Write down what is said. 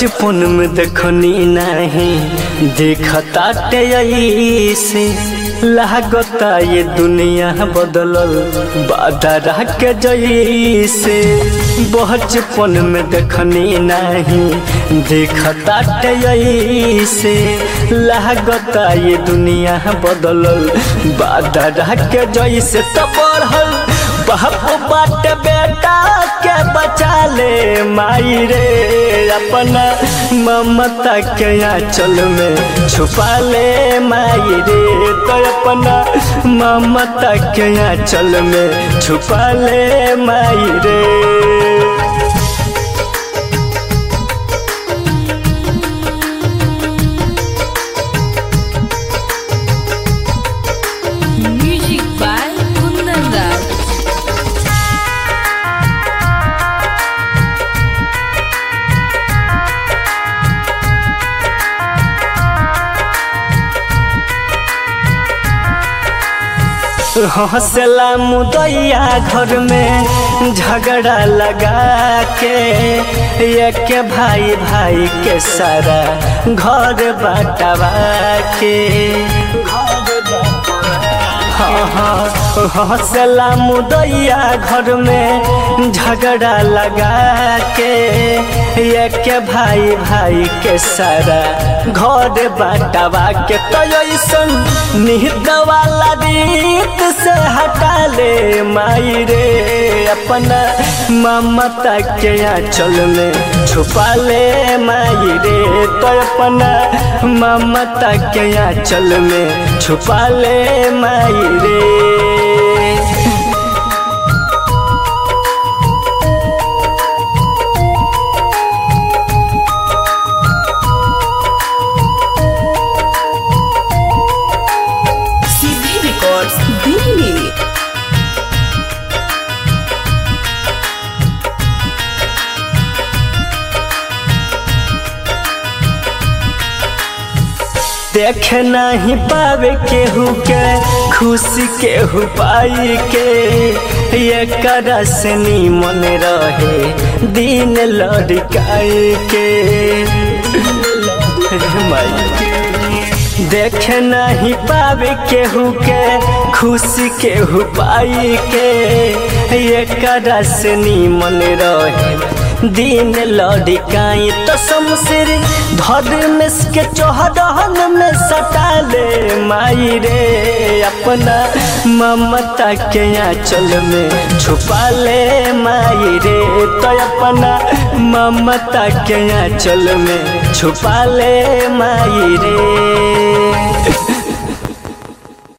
बचपन में देखनी नहीं देखता से लागता ये दुनिया बदलल बादरा के जैसे। बचपन में देखनी नहीं देखता से लागता ये दुनिया बदलल बादरा के जैसे। तो बढ़ल बाप बाट बेटा के बचा ले माई रे अपना ममता के आंचल में छुपा ले माई रे। तो अपना ममता के आंचल में छुपा ले माई रे। हौसला मुदैया घर में झगड़ा लगा के एक भाई भाई के सारा घर बांटवा के। हौसला मुदैया घर में झगड़ा लगा के एक भाई भाई के सारा घर बांटवा के। तो ऐसन निहित वाला रीत से हटा ले माई रे अपना ममता के आंचल में छुपा ले माई रे। तो अपना ममता के आंचल में छुपा ले माई रे। देख नहीं पावे केहू के खुशी केहू पाई के ये करसनी मन रहे दिन लड़काई के। देख नहीं पावे केहू के खुशी केहू पाई के ये करसनी मन रहे दिन लड़काई। तो शमशेर धर्मेश के चौहदहन में सटा ले माई रे अपना ममता के आंचल में छुपा ले माई रे। तो अपना ममता के आंचल में छुपा ले माई रे।